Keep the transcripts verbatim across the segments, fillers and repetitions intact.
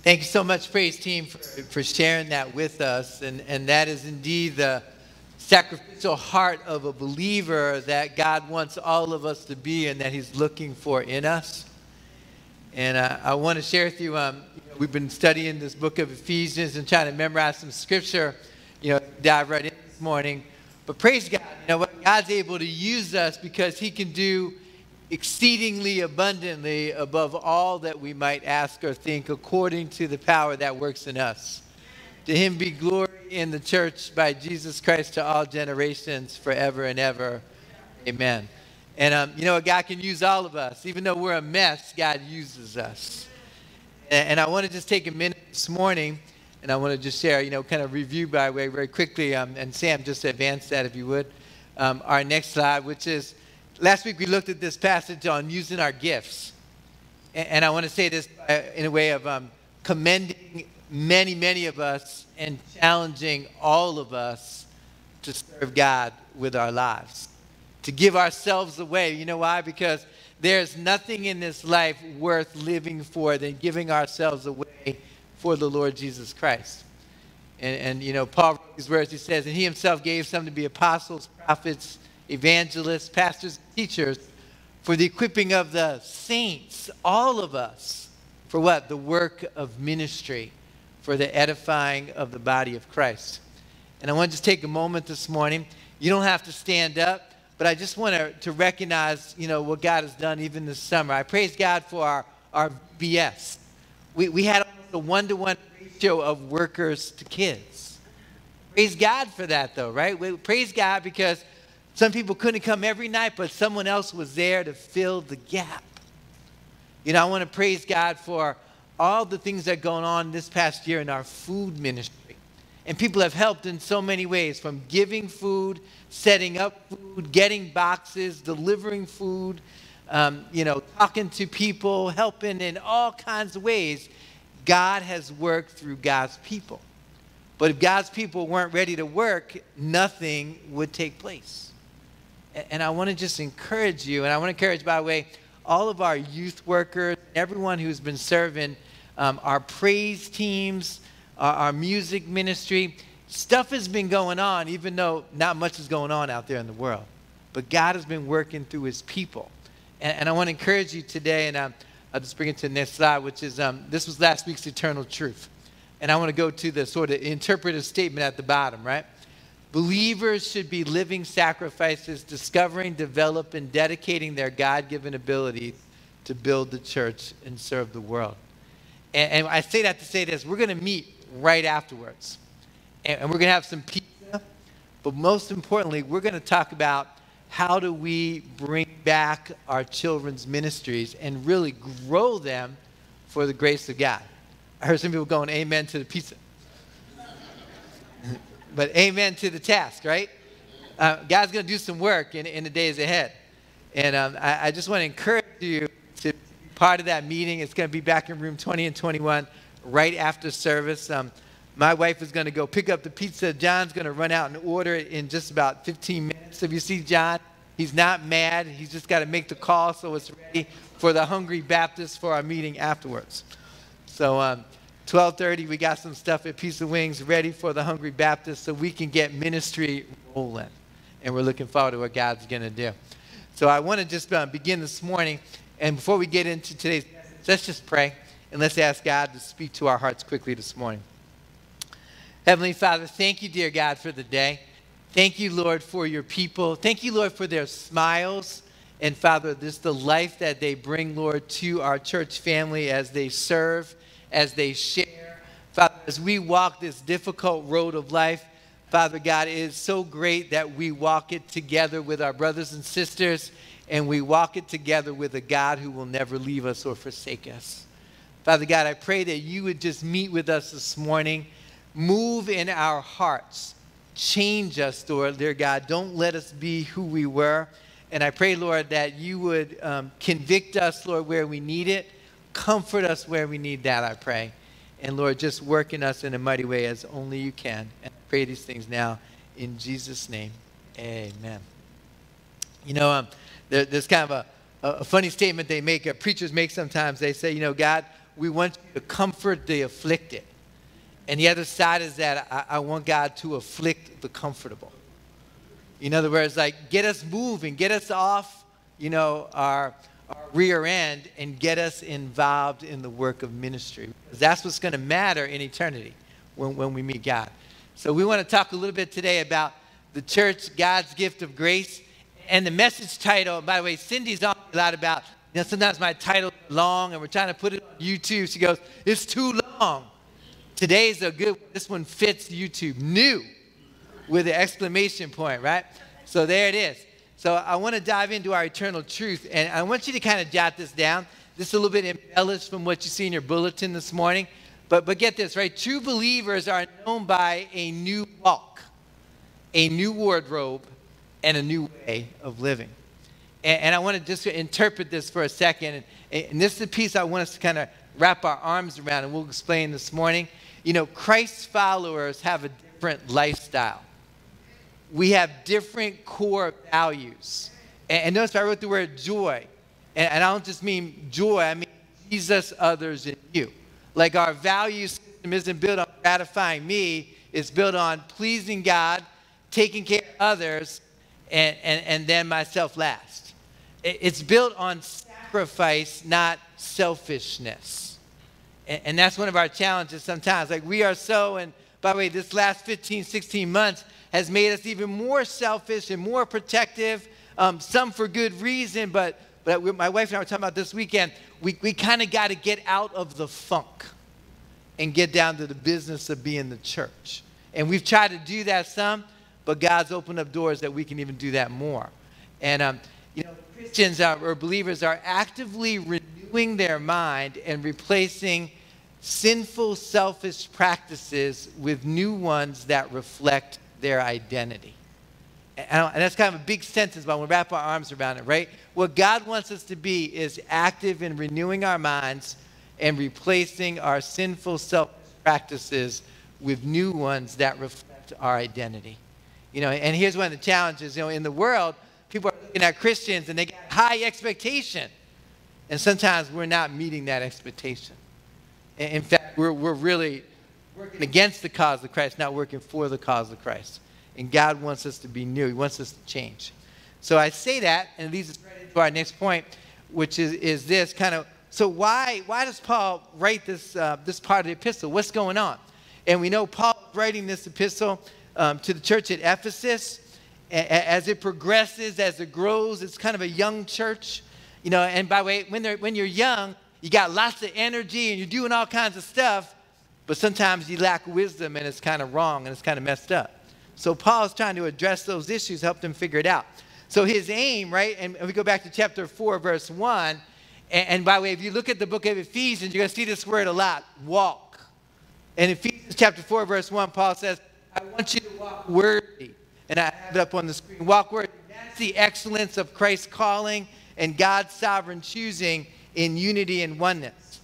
Thank you so much, praise team, for, for sharing that with us. And, and that is indeed the sacrificial heart of a believer that God wants all of us to be and that he's looking for in us. And uh, I want to share with you, um, you know, we've been studying this book of Ephesians and trying to memorize some scripture, you know, dive right in this morning. But praise God, you know, God's able to use us because he can do exceedingly abundantly above all that we might ask or think, according to the power that works in us. To him be glory in the church by Jesus Christ to all generations, forever and ever. Amen. And um, you know what? God can use all of us. Even though we're a mess, God uses us. And, and I want to just take a minute this morning, and I want to just share, you know, kind of review by way very quickly. Um, and Sam, just advance that if you would. Um, our next slide, which is, last week we looked at this passage on using our gifts. And, and I want to say this in a way of um, commending many, many of us and challenging all of us to serve God with our lives. To give ourselves away. You know why? Because there's nothing in this life worth living for than giving ourselves away for the Lord Jesus Christ. And, and you know, Paul wrote these words, he says, and he himself gave some to be apostles, prophets, evangelists, pastors, teachers, for the equipping of the saints, all of us, for what? The work of ministry, for the edifying of the body of Christ. And I want to just take a moment this morning. You don't have to stand up, but I just want to, to recognize, you know, what God has done even this summer. I praise God for our, our B S. We, we had almost a one-to-one ratio of workers to kids. Praise God for that, though, right? We, praise God because some people couldn't come every night, but someone else was there to fill the gap. You know, I want to praise God for all the things that are going on this past year in our food ministry. And people have helped in so many ways, from giving food, setting up food, getting boxes, delivering food, um, you know, talking to people, helping in all kinds of ways. God has worked through God's people. But if God's people weren't ready to work, nothing would take place. And I want to just encourage you, and I want to encourage, by the way, all of our youth workers, everyone who's been serving, um, our praise teams, our, our music ministry. Stuff has been going on, even though not much is going on out there in the world. But God has been working through his people. And, and I want to encourage you today, and um, I'll just bring it to the next slide, which is, um, this was last week's eternal truth. And I want to go to the sort of interpretive statement at the bottom, right? Believers should be living sacrifices, discovering, developing, dedicating their God-given abilities to build the church and serve the world. And, and I say that to say this. We're going to meet right afterwards. And, and we're going to have some pizza. But most importantly, we're going to talk about how do we bring back our children's ministries and really grow them for the grace of God. I heard some people going, amen to the pizza. But amen to the task, right? Uh, God's going to do some work in, in the days ahead. And um, I, I just want to encourage you to be part of that meeting. It's going to be back in room twenty and twenty-one right after service. Um, my wife is going to go pick up the pizza. John's going to run out and order it in just about fifteen minutes. So if you see John, he's not mad. He's just got to make the call so it's ready for the Hungry Baptists for our meeting afterwards. So um, twelve thirty, we got some stuff at Pizza Wings ready for the Hungry Baptists so we can get ministry rolling. And we're looking forward to what God's going to do. So I want to just uh, begin this morning. And before we get into today's message, let's just pray. And let's ask God to speak to our hearts quickly this morning. Heavenly Father, thank you, dear God, for the day. Thank you, Lord, for your people. Thank you, Lord, for their smiles. And Father, this the life that they bring, Lord, to our church family as they serve, as they share. Father, as we walk this difficult road of life, Father God, it is so great that we walk it together with our brothers and sisters, and we walk it together with a God who will never leave us or forsake us. Father God, I pray that you would just meet with us this morning, move in our hearts, change us, Lord, dear God. Don't let us be who we were. And I pray, Lord, that you would um, convict us, Lord, where we need it. Comfort us where we need that, I pray. And, Lord, just work in us in a mighty way as only you can. And I pray these things now in Jesus' name. Amen. You know, um, there, there's kind of a, a funny statement they make, uh, preachers make sometimes. They say, you know, God, we want you to comfort the afflicted. And the other side is that I, I want God to afflict the comfortable. In other words, like, get us moving, get us off, you know, our, our rear end and get us involved in the work of ministry. Because that's what's going to matter in eternity when, when we meet God. So we want to talk a little bit today about the church, God's gift of grace. And the message title, by the way, Cindy's on a lot about, you know, sometimes my title is long and we're trying to put it on YouTube. She goes, it's too long. Today's a good, this one fits YouTube, new, with an exclamation point, right? So there it is. So I want to dive into our eternal truth, and I want you to kind of jot this down. This is a little bit embellished from what you see in your bulletin this morning, but, but get this, right? True believers are known by a new walk, a new wardrobe, and a new way of living. And, and I want to just interpret this for a second, and, and this is the piece I want us to kind of wrap our arms around, and we'll explain this morning. You know, Christ's followers have a different lifestyle. We have different core values. And, and notice I wrote the word joy. And, and I don't just mean joy, I mean Jesus, others, and you. Like our value system isn't built on gratifying me, it's built on pleasing God, taking care of others, and, and, and then myself last. It, it's built on sacrifice, not selfishness. And, and that's one of our challenges sometimes. Like we are so, and by the way, this last fifteen, sixteen months has made us even more selfish and more protective, um, some for good reason, but, but my wife and I were talking about this weekend, we, we kind of got to get out of the funk and get down to the business of being the church. And we've tried to do that some, but God's opened up doors that we can even do that more. And, um, you know, Christians are, or believers are actively renewing their mind and replacing sinful, selfish practices with new ones that reflect their identity. And, and that's kind of a big sentence, but we'll wrap our arms around it, right? What God wants us to be is active in renewing our minds and replacing our sinful, selfish practices with new ones that reflect our identity. You know, and here's one of the challenges. You know, in the world, people are looking at Christians and they got high expectation. And sometimes we're not meeting that expectation. In fact, we're, we're really working against the cause of Christ, not working for the cause of Christ. And God wants us to be new. He wants us to change. So I say that, and it leads us right into our next point, which is, is this kind of, so why, why does Paul write this, uh, this part of the epistle? What's going on? And we know Paul is writing this epistle um, to the church at Ephesus. A- as it progresses, as it grows, it's kind of a young church. You know, and by the way, when, they're, when you're young, you got lots of energy and you're doing all kinds of stuff, but sometimes you lack wisdom and it's kind of wrong and it's kind of messed up. So Paul's trying to address those issues, help them figure it out. So his aim, right, and we go back to chapter four, verse one, and, and by the way, if you look at the book of Ephesians, you're going to see this word a lot, walk. In Ephesians chapter four, verse one, Paul says, I want you to walk worthy. And I have it up on the screen. Walk worthy. That's the excellence of Christ's calling and God's sovereign choosing in unity and oneness.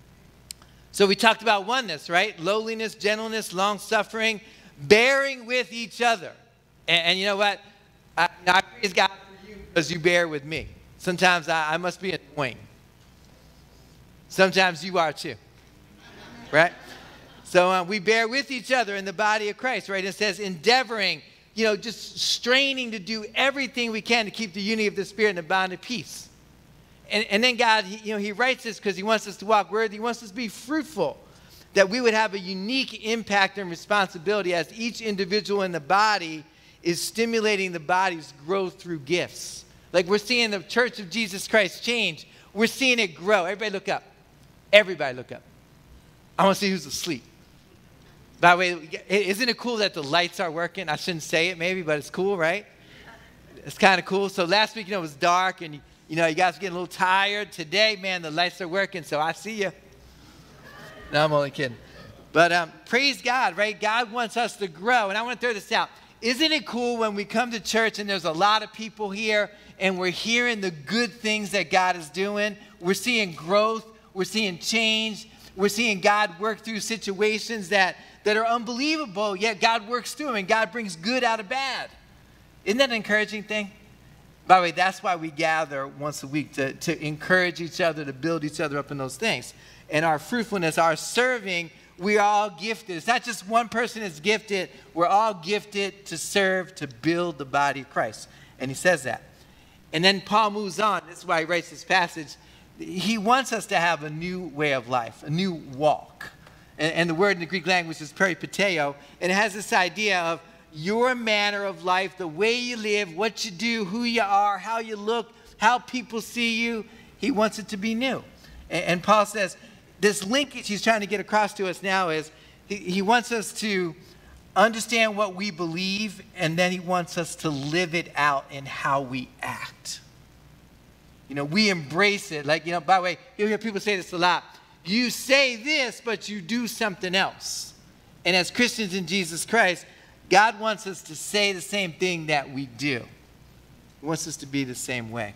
So we talked about oneness, right? Lowliness, gentleness, long-suffering, bearing with each other. And, and you know what? I, I praise God for you because you bear with me. Sometimes I, I must be annoying. Sometimes you are too, right? So uh, we bear with each other in the body of Christ, right? It says endeavoring, you know, just straining to do everything we can to keep the unity of the Spirit and the bond of peace. And, and then God, he, you know, he writes this because he wants us to walk worthy. He wants us to be fruitful, that we would have a unique impact and responsibility as each individual in the body is stimulating the body's growth through gifts. Like we're seeing the Church of Jesus Christ change. We're seeing it grow. Everybody look up. Everybody look up. I want to see who's asleep. By the way, isn't it cool that the lights are working? I shouldn't say it maybe, but it's cool, right? It's kind of cool. So last week, you know, it was dark and, you know, you guys were getting a little tired. Today, man, the lights are working, so I see you. No, I'm only kidding. But um, praise God, right? God wants us to grow. And I want to throw this out. Isn't it cool when we come to church and there's a lot of people here and we're hearing the good things that God is doing? We're seeing growth. We're seeing change. We're seeing God work through situations that, that are unbelievable, yet God works through them and God brings good out of bad. Isn't that an encouraging thing? By the way, that's why we gather once a week, to, to encourage each other, to build each other up in those things. and our fruitfulness, our serving, we are all gifted. It's not just one person is gifted. We're all gifted to serve, to build the body of Christ. And he says that. And then Paul moves on. This is why he writes this passage. He wants us to have a new way of life, a new walk. And, and the word in the Greek language is peripateo. And it has this idea of your manner of life, the way you live, what you do, who you are, how you look, how people see you. He wants it to be new. And, and Paul says, this linkage he's trying to get across to us now is he, he wants us to understand what we believe, and then he wants us to live it out in how we act. You know, we embrace it. Like, you know, by the way, you'll hear people say this a lot. You say this, but you do something else. And as Christians in Jesus Christ, God wants us to say the same thing that we do. He wants us to be the same way.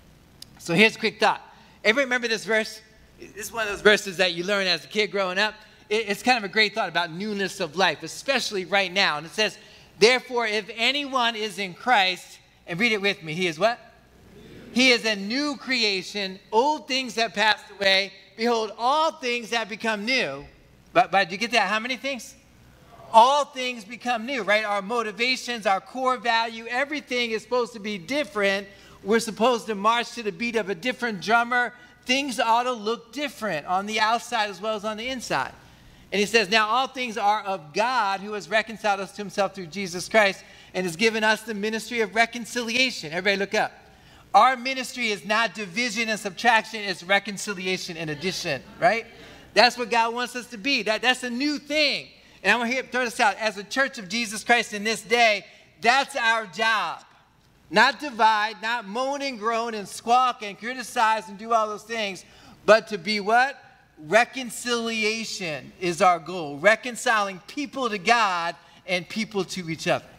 So here's a quick thought. Everybody remember this verse? This is one of those verses that you learn as a kid growing up. It's kind of a great thought about newness of life, especially right now. And it says, therefore, if anyone is in Christ, and read it with me, he is what? He is a new creation. Old things have passed away. Behold, all things have become new. But, but did you get that? How many things? All things become new, right? Our motivations, our core value, everything is supposed to be different. We're supposed to march to the beat of a different drummer. Things ought to look different on the outside as well as on the inside. And he says, now all things are of God, who has reconciled us to himself through Jesus Christ and has given us the ministry of reconciliation. Everybody look up. Our ministry is not division and subtraction, it's reconciliation and addition, right? That's what God wants us to be. That, that's a new thing. And I want to throw this out. As a church of Jesus Christ in this day, that's our job. Not divide, not moan and groan and squawk and criticize and do all those things, but to be what? Reconciliation is our goal. Reconciling people to God and people to each other.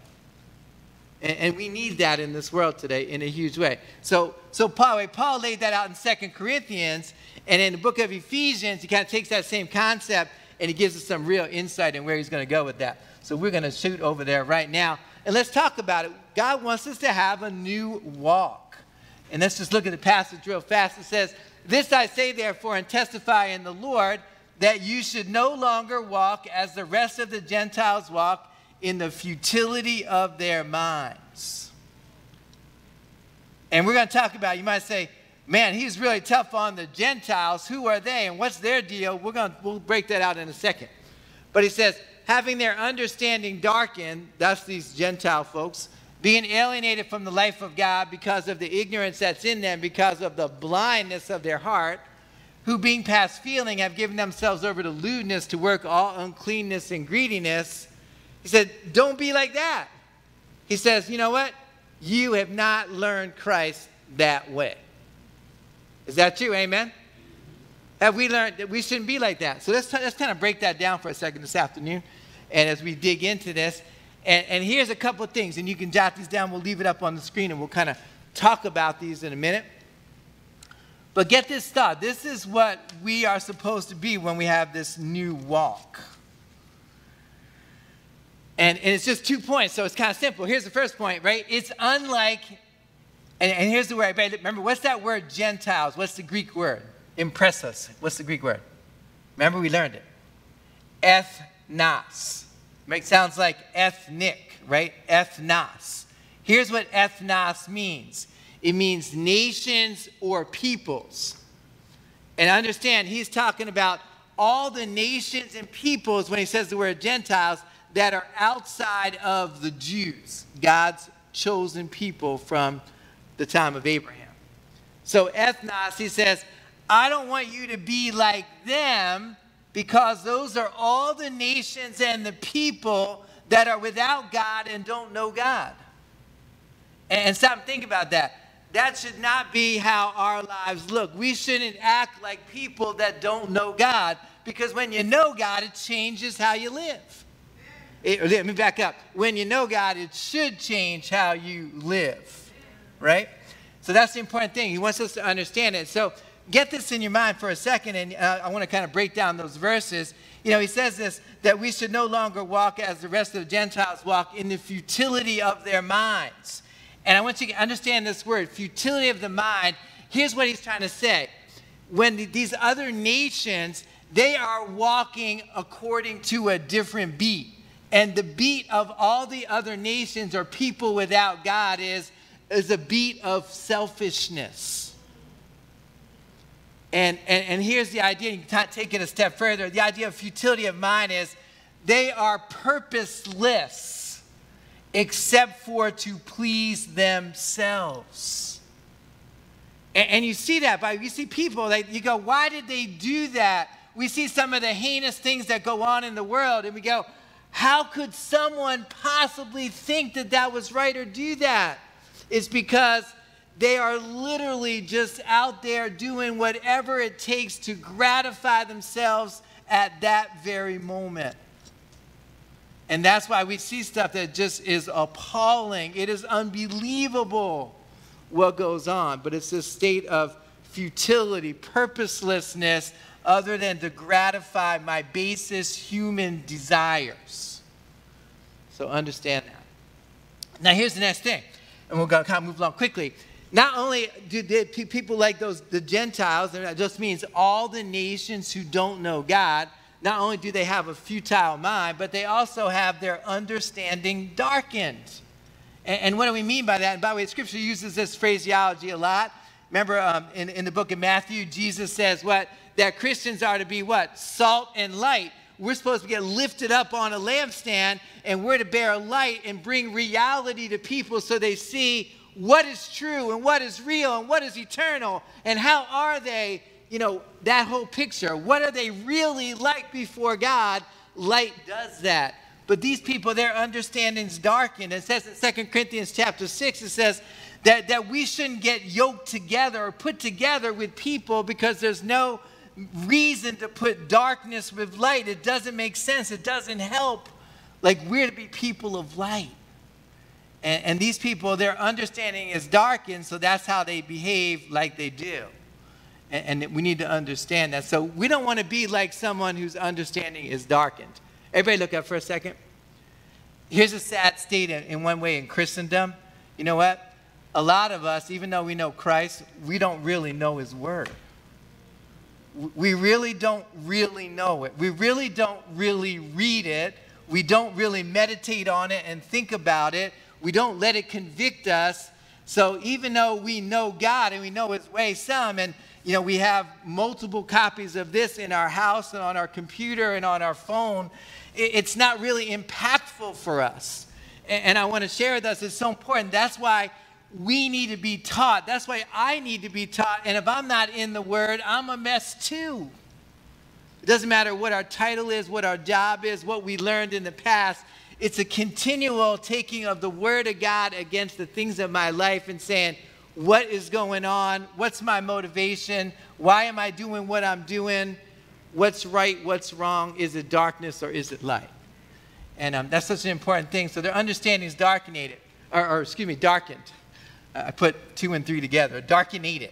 And, and we need that in this world today in a huge way. So, so Paul, Paul laid that out in Second Corinthians, and in the book of Ephesians, he kind of takes that same concept and he gives us some real insight in where he's going to go with that. So we're going to shoot over there right now. And let's talk about it. God wants us to have a new walk. And let's just look at the passage real fast. It says, this I say therefore and testify in the Lord, that you should no longer walk as the rest of the Gentiles walk, in the futility of their minds. And we're going to talk about, you might say, man, he's really tough on the Gentiles. Who are they and what's their deal? We're going to, we'll break that out in a second. But he says, having their understanding darkened, that's these Gentile folks, being alienated from the life of God because of the ignorance that's in them, because of the blindness of their heart, who being past feeling have given themselves over to lewdness, to work all uncleanness and greediness. He said, don't be like that. He says, you know what? You have not learned Christ that way. Is that true? Amen? Have we learned that we shouldn't be like that? So let's, let's kind of break that down for a second this afternoon. And as we dig into this, and, and here's a couple of things, and you can jot these down. We'll leave it up on the screen, and we'll kind of talk about these in a minute. But get this thought. This is what we are supposed to be when we have this new walk. And, and it's just two points, so it's kind of simple. Here's the first point, right? It's unlike, and, and here's the word. Remember, what's that word, Gentiles? What's the Greek word? Impress us. What's the Greek word? Remember, we learned it. Ethnos. It sounds like ethnic, right? Ethnos. Here's what ethnos means. It means nations or peoples. And understand, he's talking about all the nations and peoples when he says the word Gentiles that are outside of the Jews, God's chosen people from the time of Abraham. So ethnos, he says, I don't want you to be like them, because those are all the nations and the people that are without God and don't know God. And, and stop and think about that. That should not be how our lives look. We shouldn't act like people that don't know God, because when you know God, it changes how you live. It, let me back up. When you know God, it should change how you live, right? So that's the important thing. He wants us to understand it. So get this in your mind for a second, and uh, I want to kind of break down those verses. You know, he says this, that we should no longer walk as the rest of the Gentiles walk, in the futility of their minds. And I want you to understand this word, futility of the mind. Here's what he's trying to say. when these other nations, they are walking according to a different beat. And the beat of all the other nations or people without God is, is a beat of selfishness. And, and, and here's the idea, you can take it a step further. The idea of futility of mind is they are purposeless except for to please themselves. And, and you see that, by you see people, like, you go, why did they do that? We see some of the heinous things that go on in the world, and we go, how could someone possibly think that that was right or do that? It's because they are literally just out there doing whatever it takes to gratify themselves at that very moment. And that's why we see stuff that just is appalling. It is unbelievable what goes on. But it's this state of futility, purposelessness, other than to gratify my basest human desires. So understand that. Now here's the next thing, and we're going to kind of move along quickly. Not only do they, people like those, the Gentiles, and that just means all the nations who don't know God, not only do they have a futile mind, but they also have their understanding darkened. And, and what do we mean by that? And by the way, Scripture uses this phraseology a lot. Remember um, in, in the book of Matthew, Jesus says what? That Christians are to be what? Salt and light. We're supposed to get lifted up on a lampstand, and we're to bear light and bring reality to people so they see what is true and what is real and what is eternal and how are they, you know, that whole picture. What are they really like before God? Light does that. But these people, their understanding's darkened. It says in Second Corinthians chapter six, it says that, that we shouldn't get yoked together or put together with people because there's no reason to put darkness with light. It doesn't make sense. It doesn't help. Like, we're to be people of light. And, and these people, their understanding is darkened, so that's how they behave like they do. And, and we need to understand that. So we don't want to be like someone whose understanding is darkened. Everybody look up for a second. Here's a sad state in, in one way in Christendom. You know what? A lot of us, even though we know Christ, we don't really know his word. We really don't really know it. We really don't really read it. We don't really meditate on it and think about it. We don't let it convict us. So even though we know God and we know his way some, and you know, we have multiple copies of this in our house and on our computer and on our phone, it's not really impactful for us. And I want to share with us, it's so important. That's why we need to be taught. That's why I need to be taught. And if I'm not in the word, I'm a mess too. It doesn't matter what our title is, what our job is, what we learned in the past. It's a continual taking of the word of God against the things of my life and saying, what is going on? What's my motivation? Why am I doing what I'm doing? What's right? What's wrong? Is it darkness or is it light? And um, that's such an important thing. So their understanding is darkened, or, or excuse me, darkened. Uh, I put two and three together. Darkened.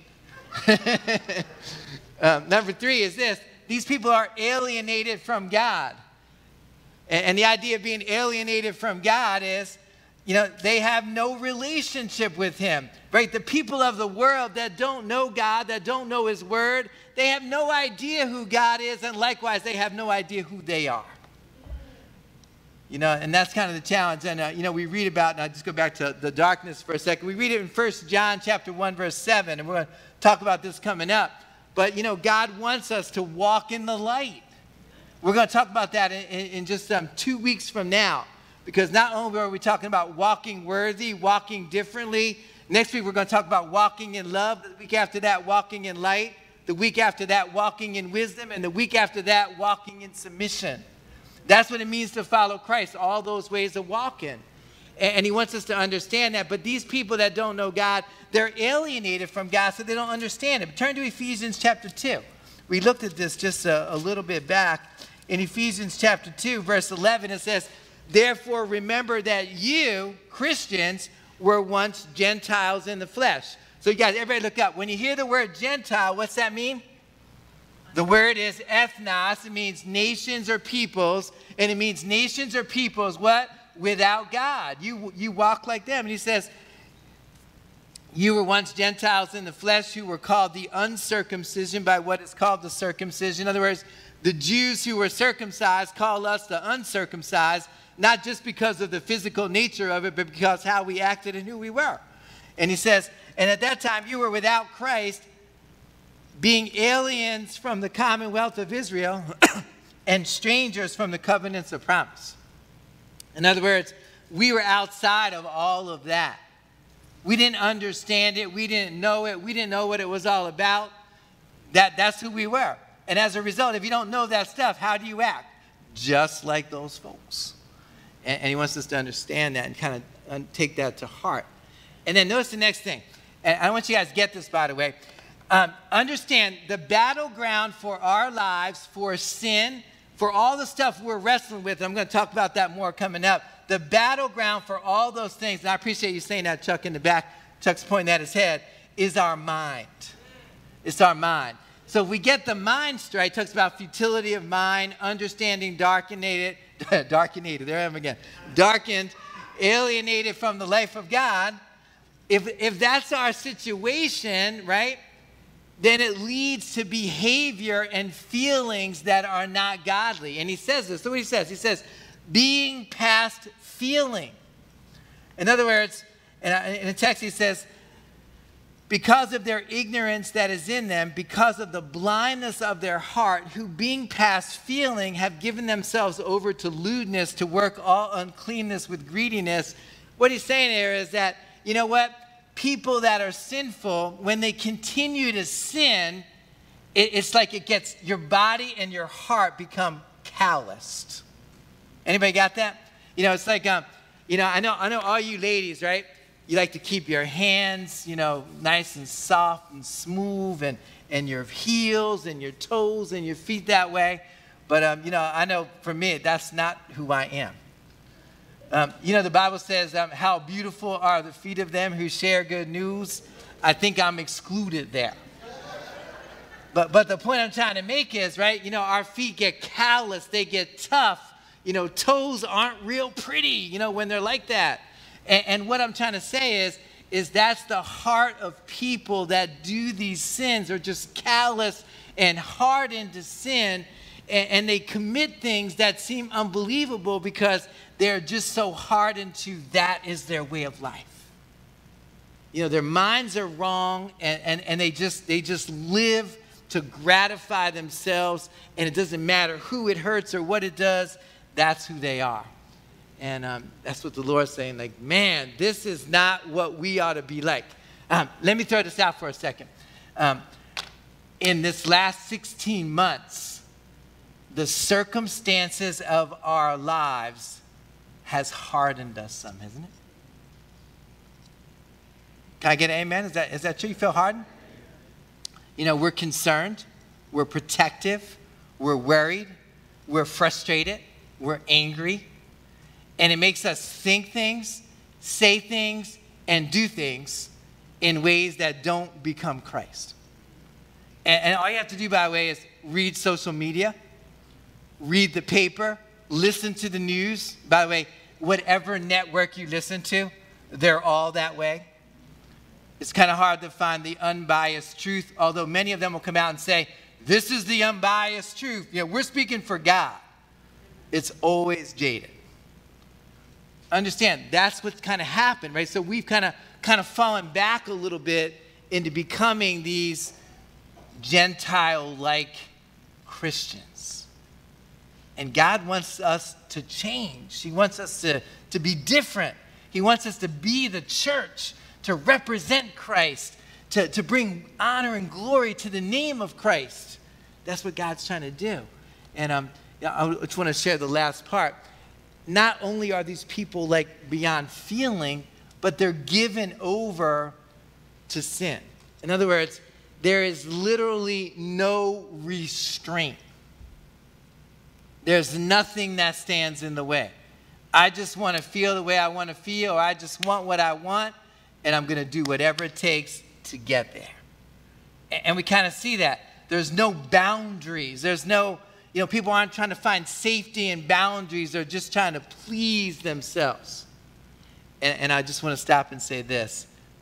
um, number three is this. These people are alienated from God. And, and the idea of being alienated from God is, you know, they have no relationship with him, right? The people of the world that don't know God, that don't know his word, they have no idea who God is, and likewise, they have no idea who they are. You know, and that's kind of the challenge. And, uh, you know, we read about, and I'll just go back to the darkness for a second. We read it in First John chapter one, verse seven, and we're going to talk about this coming up. But, you know, God wants us to walk in the light. We're going to talk about that in, in, in just um, two weeks from now. Because not only are we talking about walking worthy, walking differently, next week we're going to talk about walking in love. The week after that, walking in light. The week after that, walking in wisdom. And the week after that, walking in submission. That's what it means to follow Christ, all those ways of walking. And he wants us to understand that. But these people that don't know God, they're alienated from God, so they don't understand it. Turn to Ephesians chapter two. We looked at this just a, a little bit back. In Ephesians chapter two, verse eleven, it says, therefore remember that you, Christians, were once Gentiles in the flesh. So you guys, everybody look up. When you hear the word Gentile, what's that mean? The word is ethnos. It means nations or peoples. And it means nations or peoples, what? Without God. You, you walk like them. And he says, You were once Gentiles in the flesh who were called the uncircumcision by what is called the circumcision. In other words, the Jews who were circumcised call us the uncircumcised, not just because of the physical nature of it, but because how we acted and who we were. And he says, and at that time you were without Christ, being aliens from the commonwealth of Israel and strangers from the covenants of promise. In other words, we were outside of all of that. We didn't understand it. We didn't know it. We didn't know what it was all about. That, that's who we were. And as a result, if you don't know that stuff, how do you act? Just like those folks. And, and he wants us to understand that and kind of take that to heart. And then notice the next thing. And I want you guys to get this, by the way. Um, understand the battleground for our lives, for sin, for all the stuff we're wrestling with. I'm going to talk about that more coming up. The battleground for all those things, and I appreciate you saying that, Chuck, in the back. Chuck's pointing at his head, is our mind. It's our mind. So if we get the mind straight, it talks about futility of mind, understanding darkenated, darkenated, there I am again, darkened, alienated from the life of God. If, if that's our situation, right, then it leads to behavior and feelings that are not godly. And he says this. So what he says, he says, being past feeling. In other words, in the text he says, because of their ignorance that is in them, because of the blindness of their heart, who being past feeling have given themselves over to lewdness, to work all uncleanness with greediness. What he's saying here is that, you know what? People that are sinful, when they continue to sin, it, it's like it gets, your body and your heart become calloused. Anybody got that? You know, it's like, um, you know, I know, I know all you ladies, right? You like to keep your hands, you know, nice and soft and smooth, and, and your heels and your toes and your feet that way. But, um, you know, I know for me, that's not who I am. Um, you know, the Bible says, um, how beautiful are the feet of them who share good news. I think I'm excluded there. But, but the point I'm trying to make is, right, you know, our feet get callous, they get tough. You know, toes aren't real pretty, you know, when they're like that. And, and what I'm trying to say is, is that's the heart of people that do these sins, are just callous and hardened to sin. And, and they commit things that seem unbelievable because they're just so hardened to that is their way of life. You know, their minds are wrong, and, and, and they just they just live to gratify themselves, and it doesn't matter who it hurts or what it does. That's who they are. And um, that's what the Lord's saying, like, man, this is not what we ought to be like. Um, let me throw this out for a second. Um, in this last sixteen months, the circumstances of our lives has hardened us some, hasn't it? Can I get an amen? Is that, is that true? You feel hardened? You know, we're concerned, we're protective, we're worried, we're frustrated, we're angry, and it makes us think things, say things, and do things in ways that don't become Christ. And, and all you have to do, by the way, is read social media, read the paper, listen to the news. By the way, whatever network you listen to, they're all that way. It's kind of hard to find the unbiased truth, although many of them will come out and say, this is the unbiased truth. You know, we're speaking for God. It's always jaded. Understand, that's what's kind of happened, right? So we've kind of kind of fallen back a little bit into becoming these Gentile-like Christians. And God wants us to change. He wants us to, to be different. He wants us to be the church, to represent Christ, to, to bring honor and glory to the name of Christ. That's what God's trying to do. And um, I just want to share the last part. Not only are these people like beyond feeling, but they're given over to sin. In other words, there is literally no restraint. There's nothing that stands in the way. I just want to feel the way I want to feel, or I just want what I want, and I'm going to do whatever it takes to get there. And we kind of see that. There's no boundaries. There's no, you know, people aren't trying to find safety and boundaries. They're just trying to please themselves. And, and I just want to stop and say this.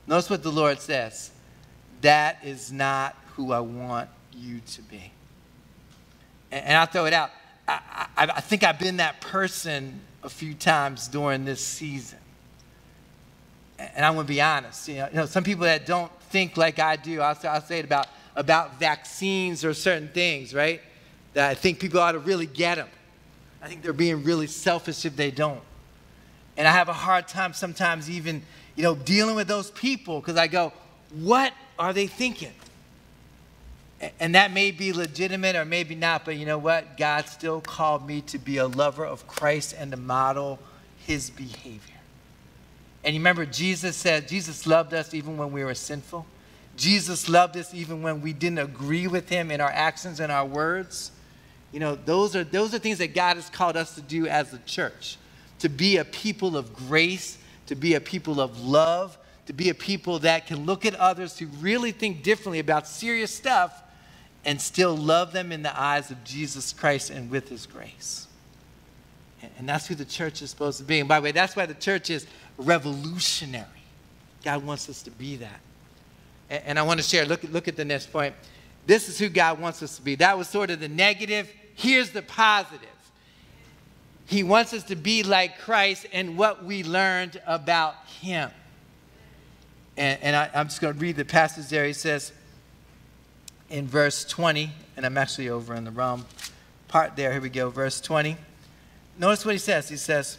Notice what the Lord says. That is not who I want you to be. And, and I'll throw it out. I, I, I think I've been that person a few times during this season. And I'm going to be honest. You know, you know, some people that don't think like I do, I'll, I'll say it about, about vaccines or certain things, right? That I think people ought to really get them. I think they're being really selfish if they don't. And I have a hard time sometimes even, you know, dealing with those people because I go, what are they thinking? And that may be legitimate or maybe not, but you know what? God still called me to be a lover of Christ and to model his behavior. And you remember Jesus said, Jesus loved us even when we were sinful. Jesus loved us even when we didn't agree with him in our actions and our words. You know, those are, those are things that God has called us to do as a church. To be a people of grace, to be a people of love, to be a people that can look at others who really think differently about serious stuff and still love them in the eyes of Jesus Christ and with his grace. And that's who the church is supposed to be. And by the way, that's why the church is revolutionary. God wants us to be that. And I want to share, look at, look at the next point. This is who God wants us to be. That was sort of the negative. Here's the positive. He wants us to be like Christ and what we learned about him. And, and I, I'm just going to read the passage there. He says in verse twenty, and I'm actually over in the wrong part there. Here we go, verse twenty. Notice what he says. He says,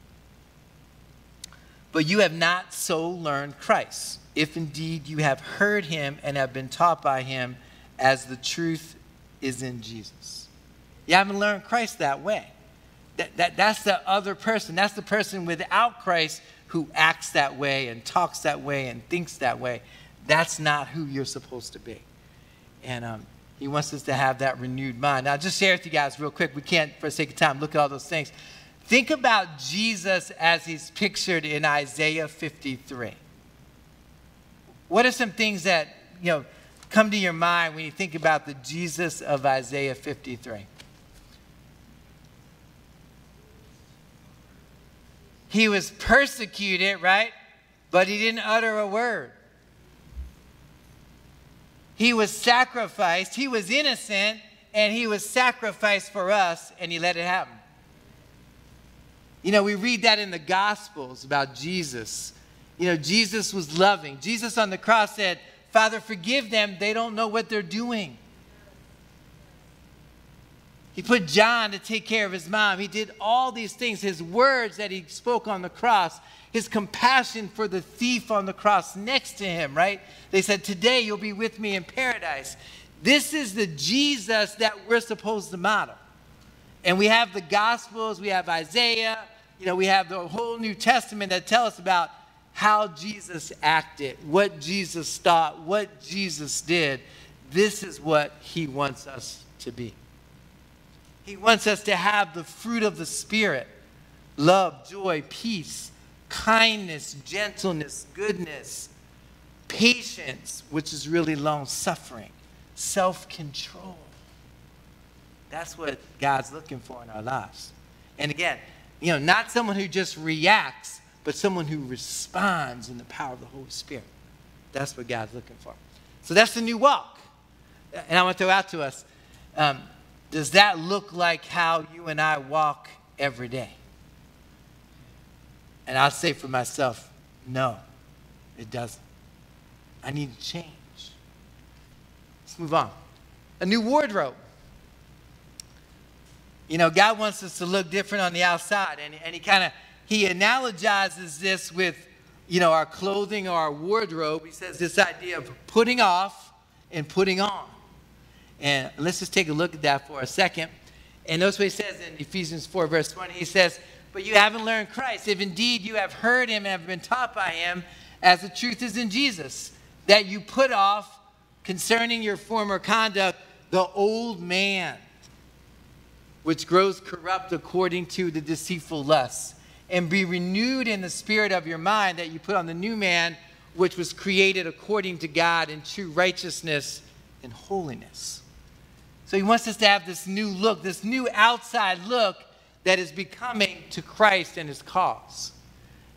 but you have not so learned Christ, if indeed you have heard him and have been taught by him, as the truth is in Jesus. You haven't learned Christ that way. That, that, that's the other person. That's the person without Christ who acts that way and talks that way and thinks that way. That's not who you're supposed to be. And um, he wants us to have that renewed mind. Now, I'll just share with you guys real quick. We can't, for the sake of time, look at all those things. Think about Jesus as he's pictured in Isaiah fifty-three. What are some things that, you know, come to your mind when you think about the Jesus of Isaiah fifty-three? He was persecuted, right? But he didn't utter a word. He was sacrificed. He was innocent, and he was sacrificed for us, and he let it happen. You know, we read that in the Gospels about Jesus. You know, Jesus was loving. Jesus on the cross said, Father, forgive them. They don't know what they're doing. He put John to take care of his mom. He did all these things. His words that he spoke on the cross, his compassion for the thief on the cross next to him, right? They said, today you'll be with me in paradise. This is the Jesus that we're supposed to model. And we have the Gospels, we have Isaiah, you know, we have the whole New Testament that tell us about how Jesus acted, what Jesus thought, what Jesus did. This is what he wants us to be. He wants us to have the fruit of the Spirit: love, joy, peace, kindness, gentleness, goodness, patience, which is really long-suffering, self-control. That's what God's looking for in our lives. And again, you know, not someone who just reacts, but someone who responds in the power of the Holy Spirit. That's what God's looking for. So that's the new walk. And I want to throw out to us, um, does that look like how you and I walk every day? And I'll say for myself, no, it doesn't. I need to change. Let's move on. A new wardrobe. You know, God wants us to look different on the outside. And, and he kind of, he analogizes this with, you know, our clothing or our wardrobe. He says this idea of putting off and putting on. And let's just take a look at that for a second. And notice what he says in Ephesians four, verse twenty. He says, but you haven't learned Christ, if indeed you have heard him and have been taught by him, as the truth is in Jesus, that you put off concerning your former conduct the old man, which grows corrupt according to the deceitful lusts, and be renewed in the spirit of your mind, that you put on the new man, which was created according to God in true righteousness and holiness. So he wants us to have this new look, this new outside look that is becoming to Christ and his cause.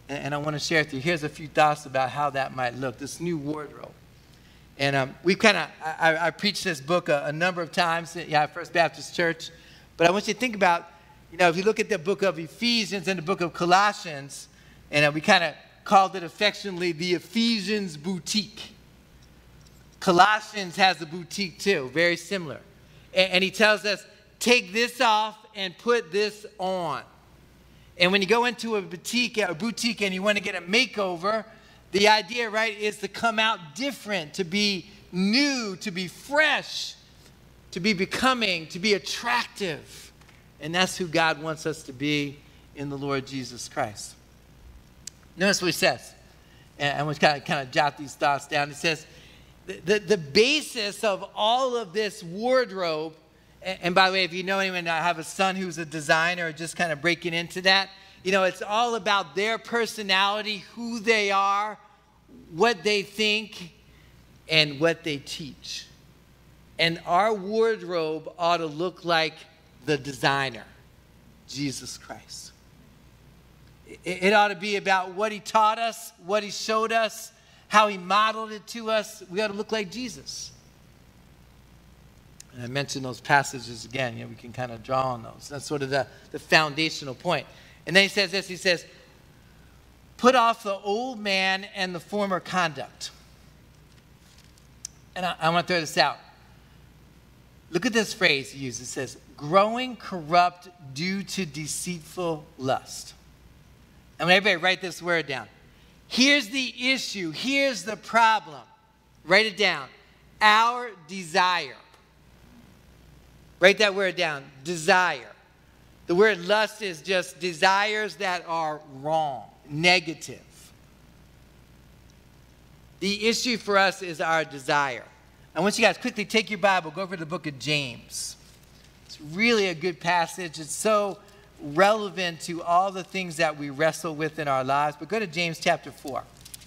and, and I want to share with you. Here's a few thoughts about how that might look, this new wardrobe. And um, we kind of, I, I preached this book a, a number of times at yeah, First Baptist Church. But I want you to think about, you know, if you look at the book of Ephesians and the book of Colossians, and uh, we kind of called it affectionately the Ephesians boutique. Colossians has a boutique too, very similar. And, and he tells us, take this off and put this on. And when you go into a boutique, a boutique and you want to get a makeover, the idea, right, is to come out different, to be new, to be fresh, to be becoming, to be attractive. And that's who God wants us to be in the Lord Jesus Christ. Notice what he says. And I'm going to kind of, kind of jot these thoughts down. It says, the, the, the basis of all of this wardrobe, and, and by the way, if you know anyone, I have a son who's a designer, just kind of breaking into that. You know, it's all about their personality, who they are, what they think, and what they teach. And our wardrobe ought to look like the designer, Jesus Christ. It, it ought to be about what he taught us, what he showed us, how he modeled it to us. We ought to look like Jesus. And I mentioned those passages again. You know, we can kind of draw on those. That's sort of the, the foundational point. And then he says this, he says, put off the old man and the former conduct. And I, I want to throw this out. Look at this phrase he uses. It says, growing corrupt due to deceitful lust. I want everybody to write this word down. Here's the issue. Here's the problem. Write it down. Our desire. Write that word down. Desire. The word lust is just desires that are wrong, negative. The issue for us is our desire. I want you guys quickly take your Bible, go over to the book of James. It's really a good passage. It's so relevant to all the things that we wrestle with in our lives. But go to James chapter four.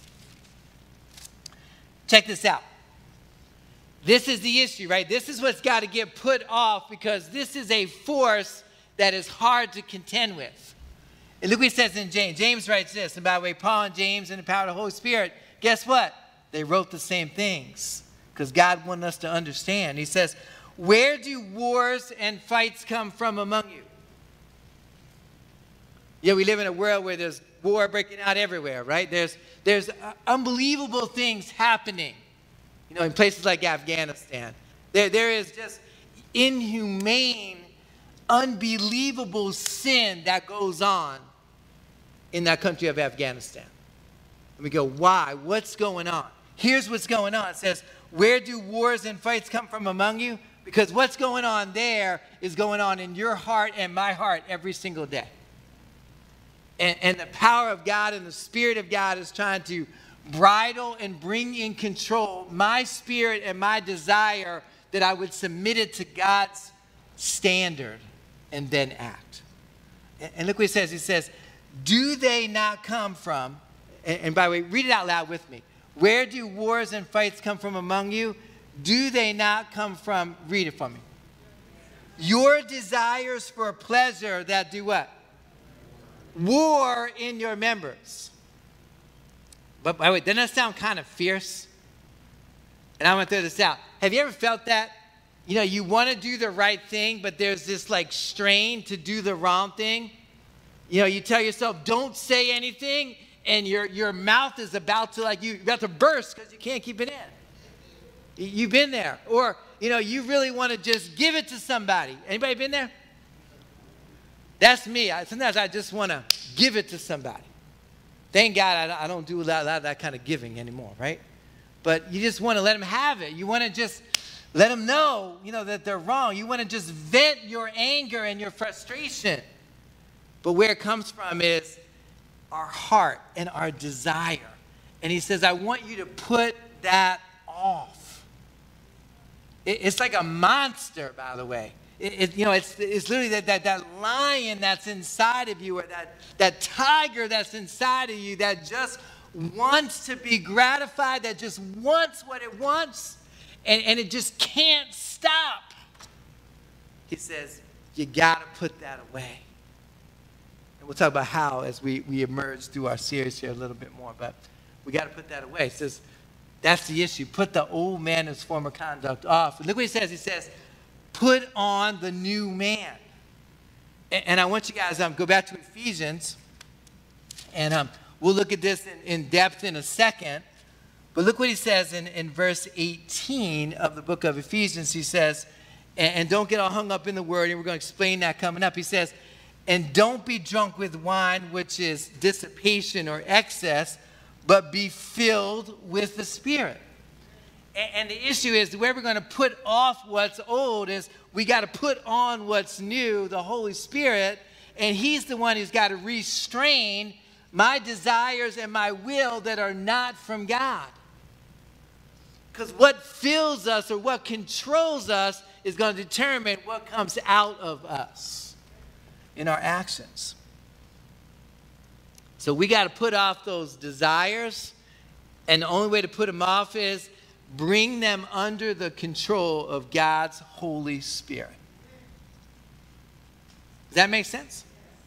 Check this out. This is the issue, right? This is what's got to get put off because this is a force that is hard to contend with. And look what he says in James. James writes this, and by the way, Paul and James and the power of the Holy Spirit, guess what? They wrote the same things because God wanted us to understand. He says, where do wars and fights come from among you? Yeah, we live in a world where there's war breaking out everywhere, right? There's, there's uh, unbelievable things happening, you know, in places like Afghanistan. There, there is just inhumane, unbelievable sin that goes on in that country of Afghanistan. And we go, why? What's going on? Here's what's going on. It says, where do wars and fights come from among you? Because what's going on there is going on in your heart and my heart every single day. And, and the power of God and the Spirit of God is trying to bridle and bring in control my spirit and my desire that I would submit it to God's standard and then act. And, and look what he says. He says, do they not come from, and, and by the way, read it out loud with me. Where do wars and fights come from among you? Do they not come from, read it for me. Your desires for pleasure that do what? War in your members. But by the way, doesn't that sound kind of fierce? And I want to throw this out. Have you ever felt that? You know, you want to do the right thing, but there's this like strain to do the wrong thing. You know, you tell yourself, don't say anything, and your, your mouth is about to like, you're about to burst because you can't keep it in. You've been there. Or, you know, you really want to just give it to somebody. Anybody been there? That's me. I, sometimes I just want to give it to somebody. Thank God I, I don't do a lot, a lot of that kind of giving anymore, right? But you just want to let them have it. You want to just let them know, you know, that they're wrong. You want to just vent your anger and your frustration. But where it comes from is our heart and our desire. And he says, I want you to put that off. It, it's like a monster, by the way. It, it, you know, it's, it's literally that, that, that lion that's inside of you, or that, that tiger that's inside of you that just wants to be gratified, that just wants what it wants, and, and it just can't stop. He says, you got to put that away. And we'll talk about how as we, we emerge through our series here a little bit more. But we got to put that away. It says, that's the issue. Put the old man and his former conduct off. And look what he says. He says, put on the new man. And, and I want you guys to um, go back to Ephesians. And um, we'll look at this in, in depth in a second. But look what he says in, in verse eighteen of the book of Ephesians. He says, and, and don't get all hung up in the word, and we're going to explain that coming up. He says, and don't be drunk with wine, which is dissipation or excess, but be filled with the Spirit. And, and the issue is, the way we're going to put off what's old is we got to put on what's new, the Holy Spirit, and he's the one who's got to restrain my desires and my will that are not from God. Because what fills us or what controls us is going to determine what comes out of us in our actions. So we got to put off those desires, and the only way to put them off is bring them under the control of God's Holy Spirit. Does that make sense?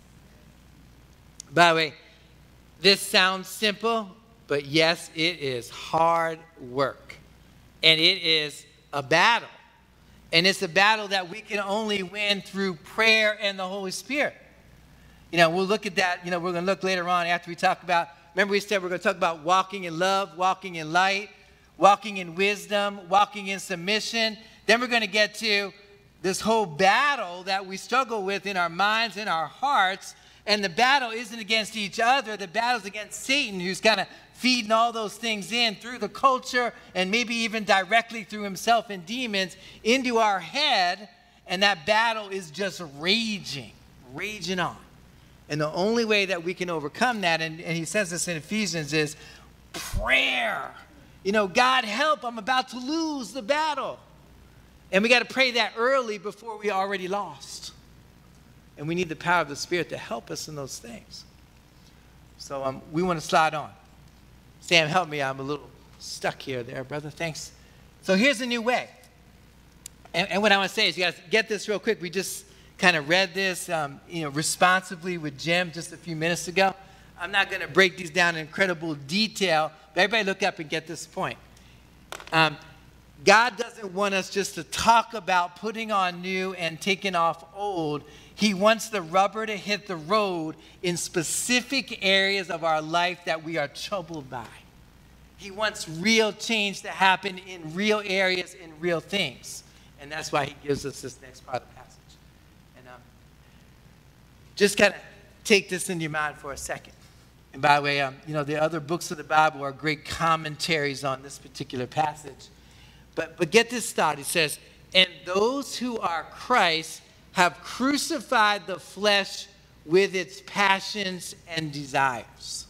By the way, this sounds simple, but yes, it is hard work. And it is a battle. And it's a battle that we can only win through prayer and the Holy Spirit. You know, we'll look at that. You know, we're going to look later on after we talk about, remember we said we're going to talk about walking in love, walking in light, walking in wisdom, walking in submission. Then we're going to get to this whole battle that we struggle with in our minds and our hearts. And the battle isn't against each other. The battle is against Satan, who's kind of feeding all those things in through the culture and maybe even directly through himself and demons into our head. And that battle is just raging, raging on. And the only way that we can overcome that, and, and he says this in Ephesians, is prayer. You know, God help, I'm about to lose the battle. And we got to pray that early before we already lost. And we need the power of the Spirit to help us in those things. So um, we want to slide on. Sam, help me. I'm a little stuck here there, brother. Thanks. So here's a new way. And, and what I want to say is, you guys get this real quick. We just kind of read this um, you know, responsibly with Jim just a few minutes ago. I'm not going to break these down in incredible detail, but everybody look up and get this point. Um, God doesn't want us just to talk about putting on new and taking off old. He wants the rubber to hit the road in specific areas of our life that we are troubled by. He wants real change to happen in real areas, in real things. And that's why he gives us this next part of the passage. And um, just kind of take this into your mind for a second. And by the way, um, you know, the other books of the Bible are great commentaries on this particular passage. But, but get this thought. It says, and those who are Christ have crucified the flesh with its passions and desires.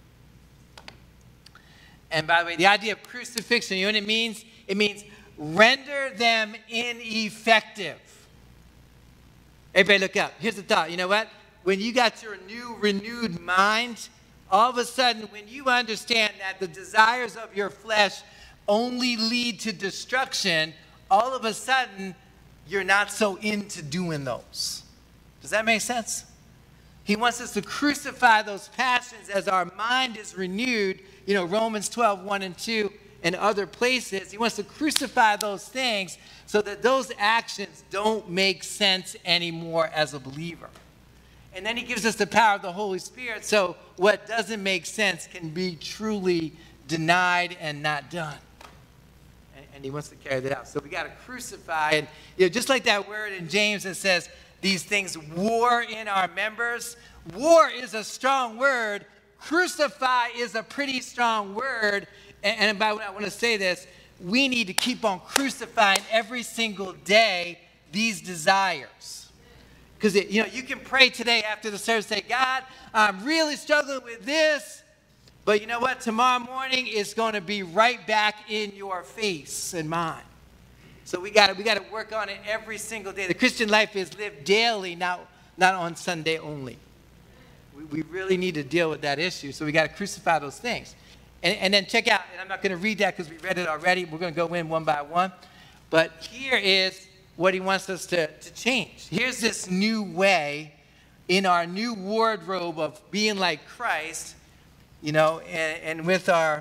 And by the way, the idea of crucifixion, you know what it means? It means render them ineffective. Everybody look up. Here's the thought. You know what? When you got your new renewed mind, all of a sudden when you understand that the desires of your flesh only lead to destruction, all of a sudden you're not so into doing those. Does that make sense? He wants us to crucify those passions as our mind is renewed. You know, Romans twelve, one and two and other places. He wants to crucify those things so that those actions don't make sense anymore as a believer. And then he gives us the power of the Holy Spirit so what doesn't make sense can be truly denied and not done. And he wants to carry that out. So we got to crucify. And you know, just like that word in James that says these things war in our members. War is a strong word. Crucify is a pretty strong word. And, and by the way, I want to say this. We need to keep on crucifying every single day these desires. Because you know, you can pray today after the service, say, God, I'm really struggling with this. But you know what? Tomorrow morning it's going to be right back in your face and mine. So we got we got to work on it every single day. The Christian life is lived daily, not, not on Sunday only. We, we really need to deal with that issue. So we got to crucify those things. And, and then check out, and I'm not going to read that because we read it already. We're going to go in one by one. But here is what he wants us to, to change. Here's this new way in our new wardrobe of being like Christ, you know, and, and with our,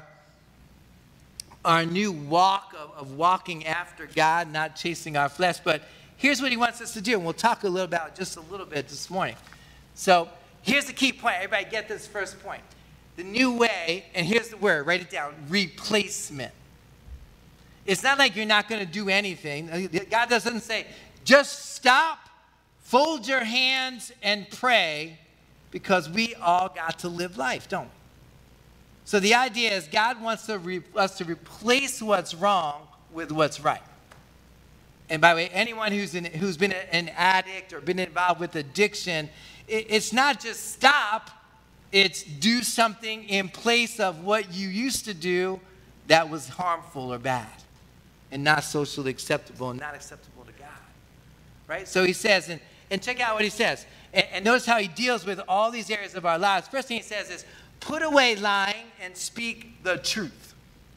our new walk of, of walking after God, not chasing our flesh. But here's what he wants us to do, and we'll talk a little about it just a little bit this morning. So here's the key point. Everybody get this first point. The new way, and here's the word, write it down, replacement. It's not like you're not going to do anything. God doesn't say, just stop, fold your hands, and pray, because we all got to live life, don't we? So the idea is God wants to re- us to replace what's wrong with what's right. And by the way, anyone who's, in, who's been an addict or been involved with addiction, it, it's not just stop, it's do something in place of what you used to do that was harmful or bad and not socially acceptable and not acceptable to God. Right? So he says, and, and check out what he says. And, and notice how he deals with all these areas of our lives. First thing he says is, put away lying and speak the truth.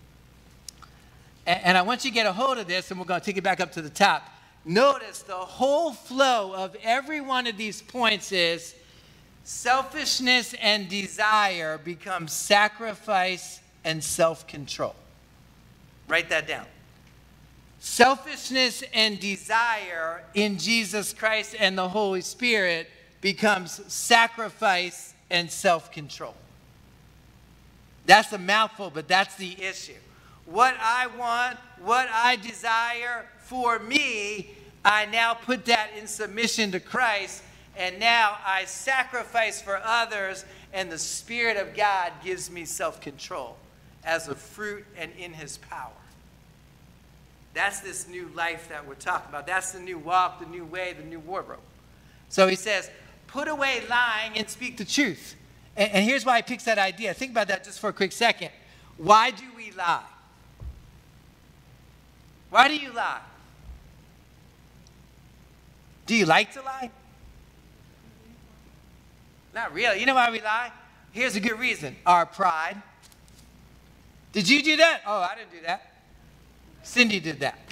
And, and I want you to get a hold of this, and we're going to take it back up to the top. Notice the whole flow of every one of these points is selfishness and desire become sacrifice and self-control. Write that down. Selfishness and desire in Jesus Christ and the Holy Spirit becomes sacrifice and self-control. That's a mouthful, but that's the issue. What I want, what I desire for me, I now put that in submission to Christ, and now I sacrifice for others, and the Spirit of God gives me self-control as a fruit and in his power. That's this new life that we're talking about. That's the new walk, the new way, the new wardrobe. So he says, put away lying and speak the truth. And, and here's why he picks that idea. Think about that just for a quick second. Why do we lie? Why do you lie? Do you like to lie? Not really. You know why we lie? Here's a good reason. Our pride. Did you do that? Oh, I didn't do that. Cindy did that.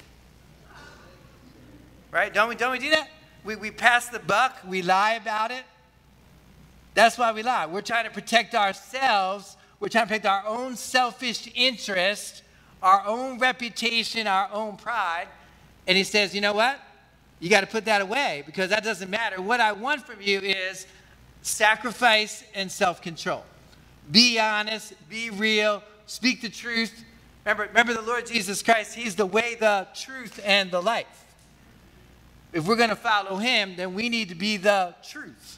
Right? Don't we, don't we do that? We, we pass the buck. We lie about it. That's why we lie. We're trying to protect ourselves. We're trying to protect our own selfish interest, our own reputation, our own pride. And he says, you know what? You got to put that away, because that doesn't matter. What I want from you is sacrifice and self-control. Be honest. Be real. Speak the truth. Remember, remember the Lord Jesus Christ, he's the way, the truth, and the life. If we're going to follow him, then we need to be the truth.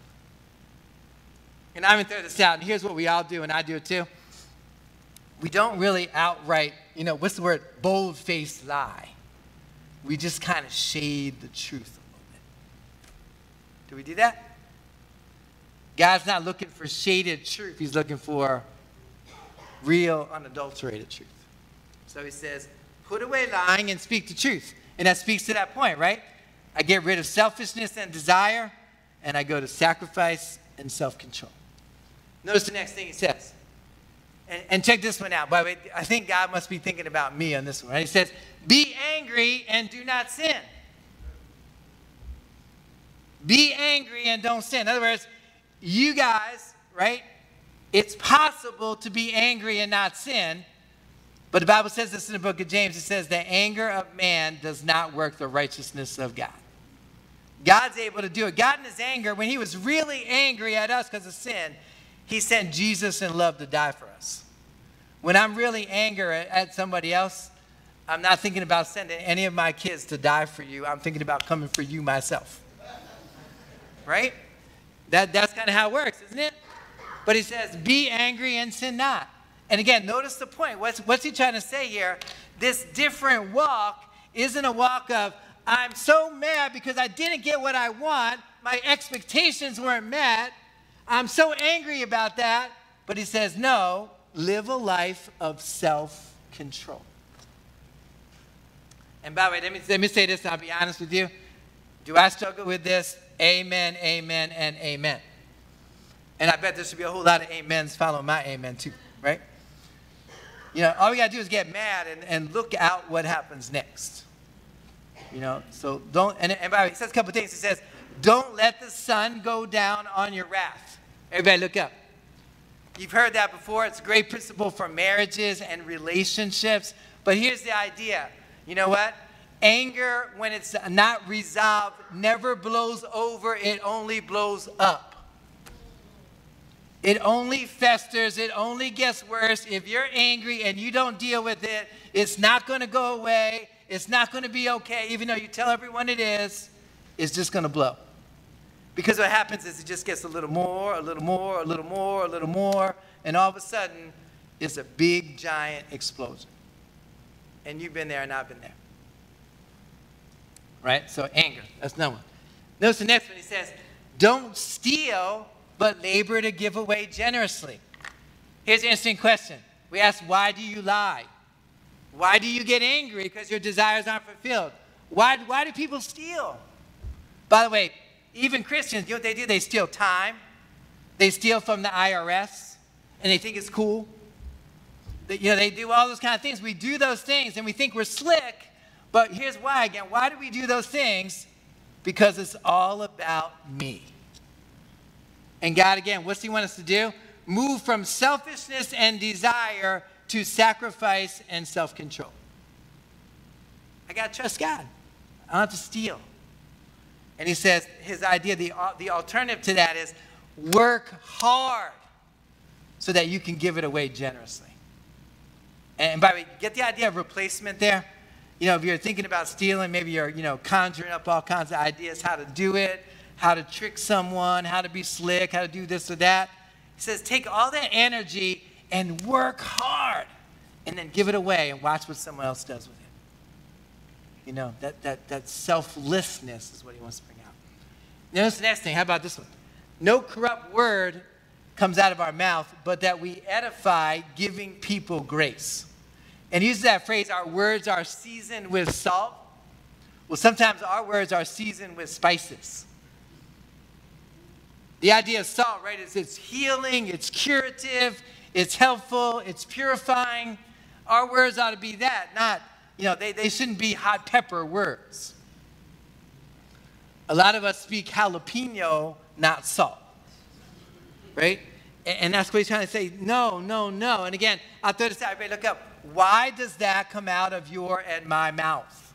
And I'm going to throw this out, and here's what we all do, and I do it too. We don't really outright, you know, what's the word? Bold-faced lie. We just kind of shade the truth a little bit. Do we do that? God's not looking for shaded truth. He's looking for real, unadulterated truth. So he says, put away lying and speak the truth. And that speaks to that point, right? I get rid of selfishness and desire, and I go to sacrifice and self-control. Notice the next thing he says. And, and check this one out. By the way, I think God must be thinking about me on this one. Right? He says, be angry and do not sin. Be angry and don't sin. In other words, you guys, right? It's possible to be angry and not sin, but the Bible says this in the book of James. It says the anger of man does not work the righteousness of God. God's able to do it. God in his anger, when he was really angry at us because of sin, he sent Jesus in love to die for us. When I'm really angry at somebody else, I'm not thinking about sending any of my kids to die for you. I'm thinking about coming for you myself. Right? That, that's kind of how it works, isn't it? But he says, be angry and sin not. And again, notice the point. What's, what's he trying to say here? This different walk isn't a walk of, I'm so mad because I didn't get what I want. My expectations weren't met. I'm so angry about that. But he says, no, live a life of self-control. And by the way, let me, let me say this, and I'll be honest with you. Do I struggle with this? Amen, amen, and amen. And I bet there should be a whole lot of amens following my amen too, right? You know, all we got to do is get mad and, and look out what happens next. You know, so don't, and, and by the way, he says a couple of things. He says, Don't let the sun go down on your wrath. Everybody look up. You've heard that before. It's a great principle for marriages and relationships. But here's the idea. You know what? Anger, when it's not resolved, never blows over. It only blows up. It only festers. It only gets worse. If you're angry and you don't deal with it, it's not going to go away. It's not going to be okay. Even though you tell everyone it is, it's just going to blow. Because what happens is it just gets a little more, a little more, a little more, a little more, and all of a sudden, it's a big, giant explosion. And you've been there and I've been there. Right? So anger, that's another one. Notice the next one, he says, don't steal, but labor to give away generously. Here's an interesting question. We ask, why do you lie? Why do you get angry? Because your desires aren't fulfilled. Why, why do people steal? By the way, even Christians, you know what they do? They steal time. They steal from the I R S, and they think it's cool. They, you know, they do all those kind of things. We do those things, and we think we're slick, but here's why again. Why do we do those things? Because it's all about me. And God, again, what's he want us to do? Move from selfishness and desire to sacrifice and self-control. I got to trust God. I don't have to steal. And he says his idea, the, the alternative to that is work hard so that you can give it away generously. And by the way, get the idea of replacement there? You know, if you're thinking about stealing, maybe you're, you know, conjuring up all kinds of ideas how to do it, how to trick someone, how to be slick, how to do this or that. He says take all that energy and work hard and then give it away and watch what someone else does with it. You know, that, that, that selflessness is what he wants to bring out. Notice the next thing. How about this one? No corrupt word comes out of our mouth, but that we edify, giving people grace. And he uses that phrase, our words are seasoned with salt. Well, sometimes our words are seasoned with spices. The idea of salt, right, is it's healing, it's curative, it's helpful, it's purifying. Our words ought to be that, not, you know, they, they shouldn't be hot pepper words. A lot of us speak jalapeno, not salt, right? And, and that's what he's trying to say, no, no, no. And again, I'll throw this out, everybody look up. Why does that come out of your and my mouth?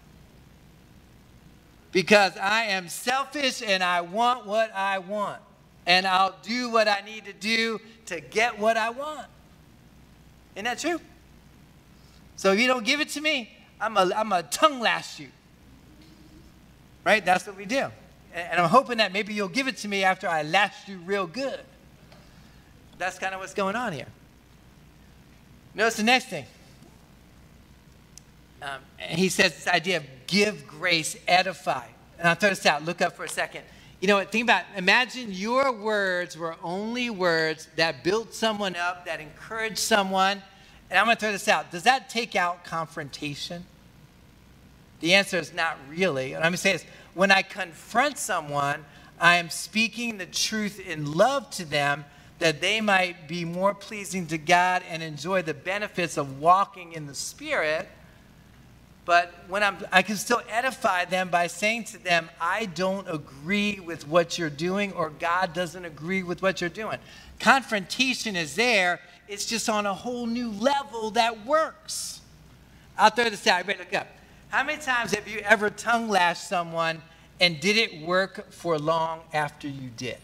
Because I am selfish and I want what I want. And I'll do what I need to do to get what I want. Isn't that true? So if you don't give it to me, I'm a, I'm a tongue lash you. Right? That's what we do. And, and I'm hoping that maybe you'll give it to me after I lash you real good. That's kind of what's going on here. Notice the next thing. Um, and he says this idea of give grace, edify. And I'll throw this out. Look up for a second. You know what? Think about it. Imagine your words were only words that built someone up, that encouraged someone. And I'm going to throw this out. Does that take out confrontation? The answer is not really. And I'm going to say this. When I confront someone, I am speaking the truth in love to them that they might be more pleasing to God and enjoy the benefits of walking in the Spirit. But when I'm, I can still edify them by saying to them, I don't agree with what you're doing, or God doesn't agree with what you're doing. Confrontation is there. It's just on a whole new level that works. I'll throw this out. Everybody look up. How many times have you ever tongue lashed someone and did it work for long after you did?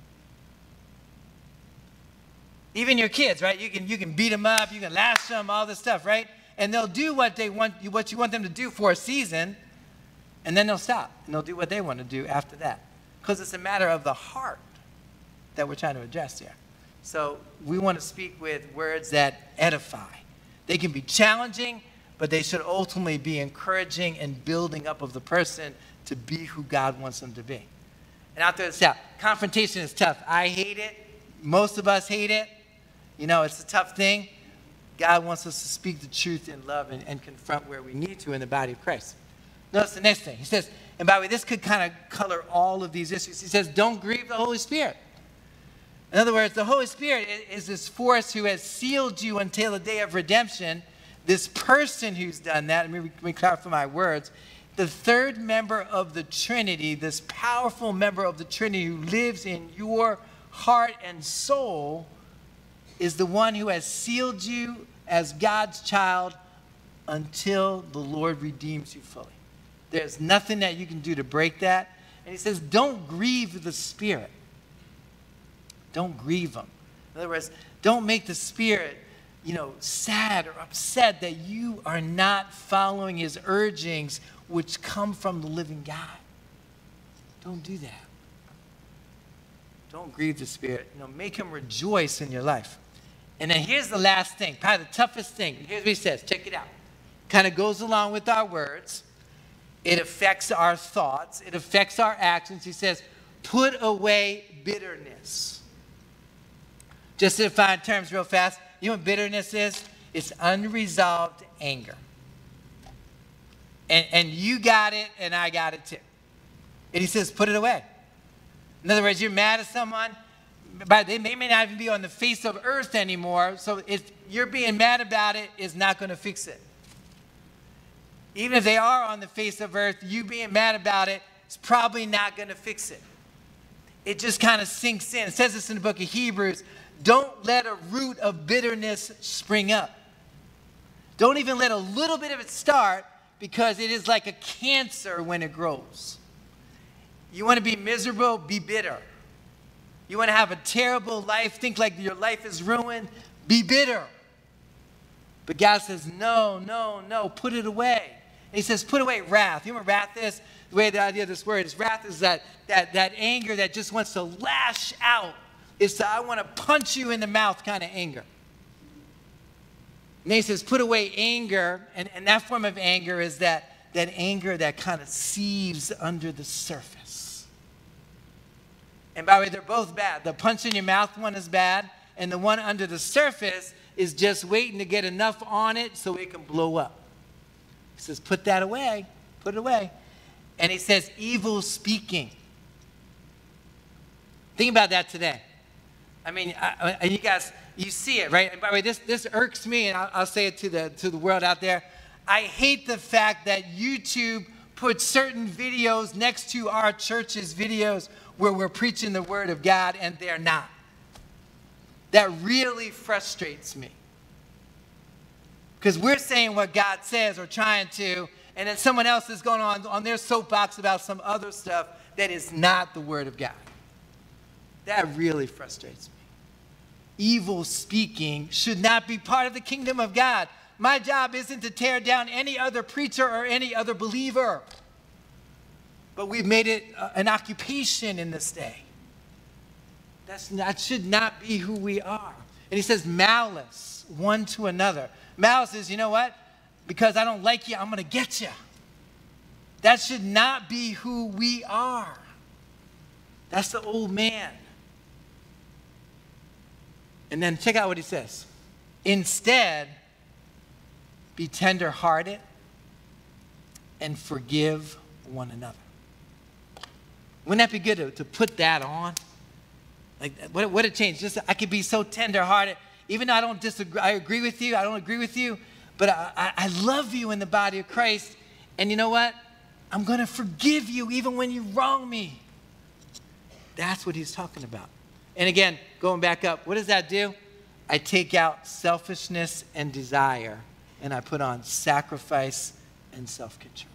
Even your kids, right? You can, you can beat them up, you can lash them, all this stuff, right? And they'll do what they want, what you want them to do for a season, and then they'll stop, and they'll do what they want to do after that. Because it's a matter of the heart that we're trying to address here. So we want to speak with words that edify. They can be challenging, but they should ultimately be encouraging and building up of the person to be who God wants them to be. And I'll throw this out. Confrontation is tough. I hate it. Most of us hate it. You know, it's a tough thing. God wants us to speak the truth in love and, and confront where we need to in the body of Christ. Notice the next thing. He says, and by the way, this could kind of color all of these issues. He says, don't grieve the Holy Spirit. In other words, the Holy Spirit is this force who has sealed you until the day of redemption. This person who's done that, let me, let me clarify my words, the third member of the Trinity, this powerful member of the Trinity who lives in your heart and soul, is the one who has sealed you as God's child until the Lord redeems you fully. There's nothing that you can do to break that. And he says, don't grieve the Spirit. Don't grieve him. In other words, don't make the Spirit, you know, sad or upset that you are not following his urgings, which come from the living God. Don't do that. Don't grieve the Spirit. You know, make him rejoice in your life. And then here's the last thing, probably the toughest thing. Here's what he says. Check it out. Kind of goes along with our words. It affects our thoughts. It affects our actions. He says, put away bitterness. Just to define terms real fast, you know what bitterness is? It's unresolved anger. And, and you got it, and I got it too. And he says, put it away. In other words, you're mad at someone, but they may not even be on the face of earth anymore, so if you're being mad about it, it's not going to fix it. Even if they are on the face of earth, you being mad about it is probably not going to fix it. It just kind of sinks in. It says this in the book of Hebrews. Don't let a root of bitterness spring up. Don't even let a little bit of it start, because it is like a cancer when it grows. You want to be miserable? Be bitter. You want to have a terrible life, think like your life is ruined? Be bitter. But God says, no, no, no, put it away. And he says, put away wrath. You know what wrath is? The way the idea of this word is, wrath is that, that, that anger that just wants to lash out. It's the I want to punch you in the mouth kind of anger. And then he says, put away anger. And, and that form of anger is that, that anger that kind of sieves under the surface. And by the way, they're both bad. The punch in your mouth one is bad, and the one under the surface is just waiting to get enough on it so it can blow up. He says, put that away. Put it away. And he says, evil speaking. Think about that today. I mean, I, I, you guys, you see it, right? And by the way, this, this irks me, and I'll, I'll say it to the, to the world out there. I hate the fact that YouTube puts certain videos next to our church's videos where we're preaching the word of God, and they're not. That really frustrates me. Because we're saying what God says or trying to, and then someone else is going on on their soapbox about some other stuff that is not the word of God. That really frustrates me. Evil speaking should not be part of the kingdom of God. My job isn't to tear down any other preacher or any other believer. But we've made it uh, an occupation in this day. That's, that should not be who we are. And he says malice one to another. Malice is, you know what? Because I don't like you, I'm going to get you. That should not be who we are. That's the old man. And then check out what he says. Instead, be tender-hearted and forgive one another. Wouldn't that be good to, to put that on? Like, what, what a change. Just, I could be so tender-hearted. Even though I don't disagree, I agree with you, I don't agree with you, but I, I, I love you in the body of Christ. And you know what? I'm going to forgive you even when you wrong me. That's what he's talking about. And again, going back up, what does that do? I take out selfishness and desire, and I put on sacrifice and self-control.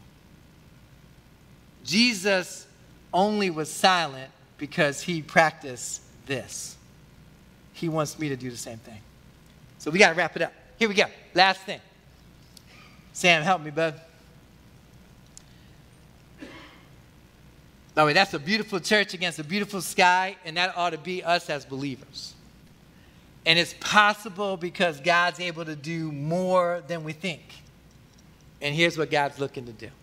Jesus only was silent because he practiced this. He wants me to do the same thing. So we got to wrap it up. Here we go. Last thing. Sam, help me, bud. By the way, that's a beautiful church against a beautiful sky, and that ought to be us as believers. And it's possible because God's able to do more than we think. And here's what God's looking to do.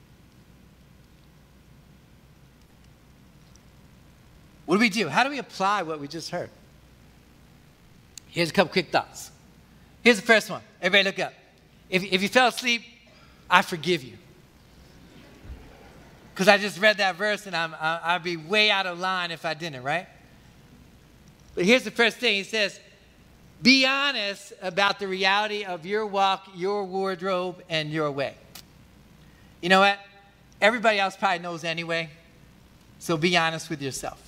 What do we do? How do we apply what we just heard? Here's a couple quick thoughts. Here's the first one. Everybody look up. If, if you fell asleep, I forgive you. Because I just read that verse, and I'm, I'd be way out of line if I didn't, right? But here's the first thing. He says, be honest about the reality of your walk, your wardrobe, and your way. You know what? everybody else probably knows anyway, so be honest with yourself.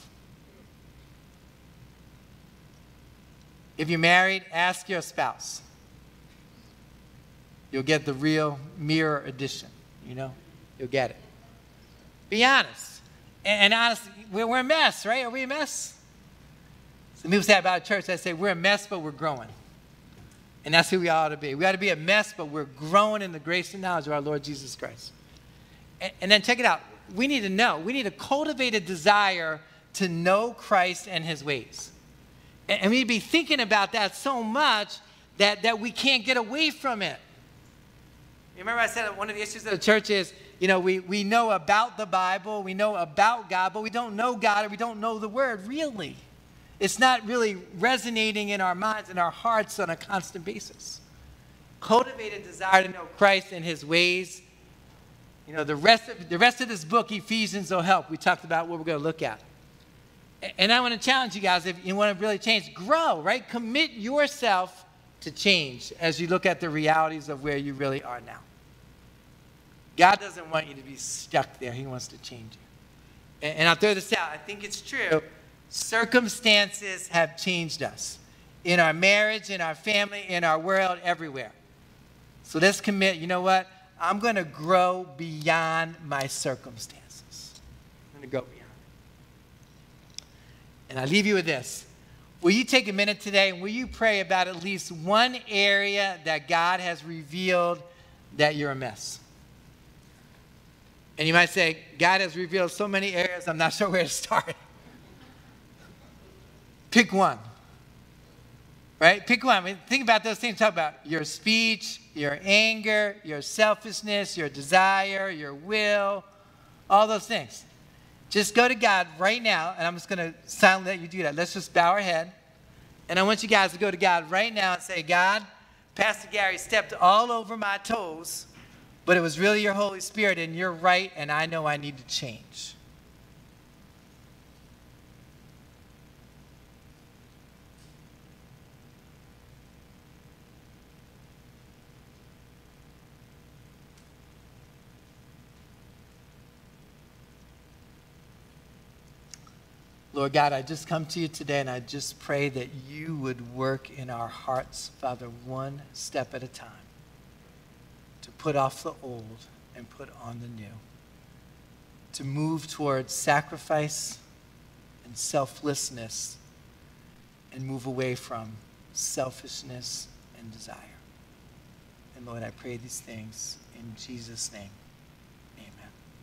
If you're married, ask your spouse. You'll get the real mirror edition, you know? You'll get it. Be honest. And, and honestly, we're, we're a mess, right? Are we a mess? Some people say about church, I say, we're a mess, but we're growing. And that's who we ought to be. We ought to be a mess, but we're growing in the grace and knowledge of our Lord Jesus Christ. And, and then check it out. We need to know. We need to cultivate a desire to know Christ and his ways. And, and we need to be thinking about that so much that, that we can't get away from it. You remember I said that one of the issues of the church is, you know, we, we know about the Bible, we know about God, but we don't know God or we don't know the Word, really. It's not really resonating in our minds and our hearts on a constant basis. Cultivate a desire to know Christ and his ways. You know, the rest of, the rest of this book, Ephesians, will help. We talked about what we're going to look at. And I want to challenge you guys, if you want to really change, grow, right? Commit yourself to change as you look at the realities of where you really are now. God doesn't want you to be stuck there. He wants to change you. And, and I'll throw this out. I think it's true. Circumstances have changed us in our marriage, in our family, in our world, everywhere. So let's commit, you know what? I'm going to grow beyond my circumstances. I'm going to go beyond it. And I leave you with this. Will you take a minute today and will you pray about at least one area that God has revealed that you're a mess? And you might say, God has revealed so many areas, I'm not sure where to start. Pick one. Right? Pick one. I mean, think about those things. Talk about your speech, your anger, your selfishness, your desire, your will, all those things. Just go to God right now, and I'm just going to silently let you do that. Let's just bow our head. And I want you guys to go to God right now and say, God, Pastor Gary stepped all over my toes, but it was really your Holy Spirit, and you're right, and I know I need to change. Lord God, I just come to you today, and I just pray that you would work in our hearts, Father, one step at a time, to put off the old and put on the new, to move towards sacrifice and selflessness and move away from selfishness and desire. And Lord, I pray these things in Jesus' name.